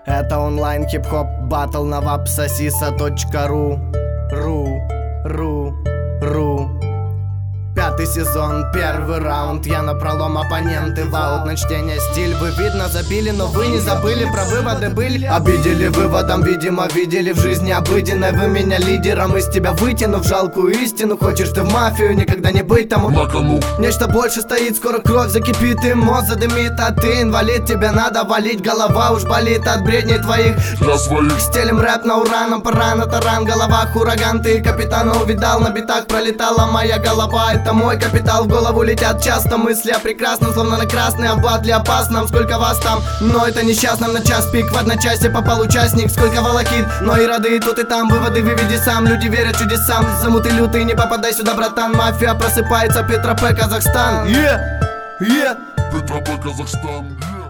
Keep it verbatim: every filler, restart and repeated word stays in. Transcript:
Это онлайн хип-хоп батл на вапсосиса точка ру. Ру, ру, ру. Пятый сезон, первый раунд. Я напролом, оппоненты в аут. На чтение стиль вы, видно, забили, но вы не забыли про выводы были. Обидели выводом, видимо, видели в жизни обыденной. Вы меня лидером из тебя вытянув жалкую истину. Хочешь ты в мафию, никогда не быть тому. На кону. Нечто больше стоит, скоро кровь закипит и мозг задымит. А ты инвалид, тебе надо валить. Голова уж болит от бредней твоих. Для своих. Стелим рэп на ура, нам пора на таран. Головах ураган, ты капитана увидал. На битах пролетала моя голова. Это мой капитал, в голову летят часто мысли о прекрасном, словно на красный, а в батле опасном. Сколько вас там, но это несчастным на час пик. В одночасье попал участник, сколько волокит. Но и рады тут и там, выводы выведи сам. Люди верят чудесам, замуты лютые, не попадай сюда, братан. Мафия просыпается, Петропэ, Казахстан. Е, е Петропэ, Казахстан.